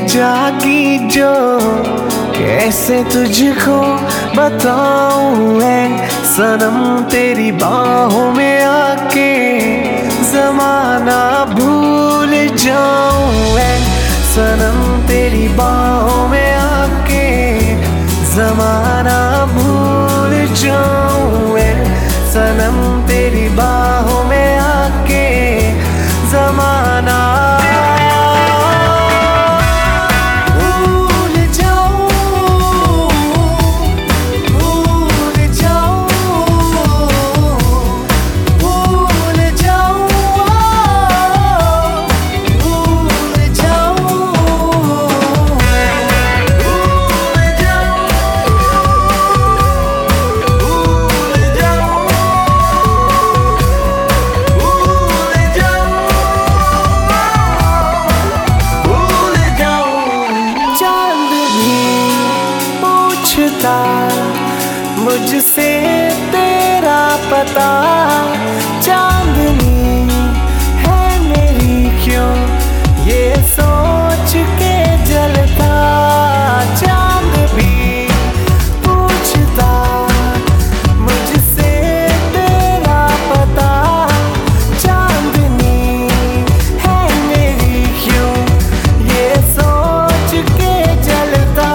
जागी जो कैसे तुझको बताऊं मैं सनम, तेरी बाहों में आके जमाना भूल जाऊं मैं सनम, तेरी बाहों में आके जमाना भूल जाऊं मैं सनम, तेरी बाहों में आके जमाना मुझसे तेरा पता, चांदनी है मेरी क्यों ये सोच के जलता, चांद भी पूछता मुझसे तेरा पता, चांदनी है मेरी क्यों ये सोच के जलता,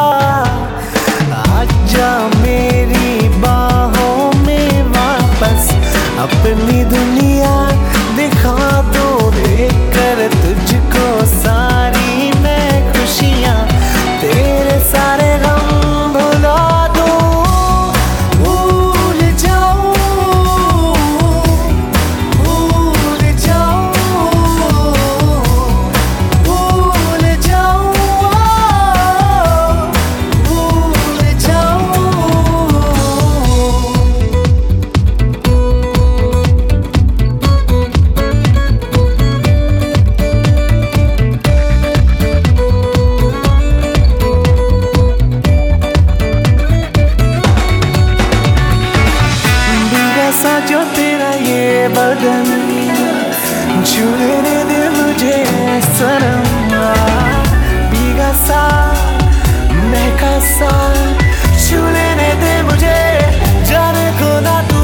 आजा अपनी दुनिया दिखा दो, देख कर तुझको सारी मैं खुशियाँ, तेरे सारे गम भुला दो, भूल जाऊं, भूल जाऊं, भूल जाऊं, भूल जाऊं। जो तेरा ये बदन छू लेने दे मुझे सनम, भीगा सा महका सा छू लेने दे मुझे, जाने को ना तू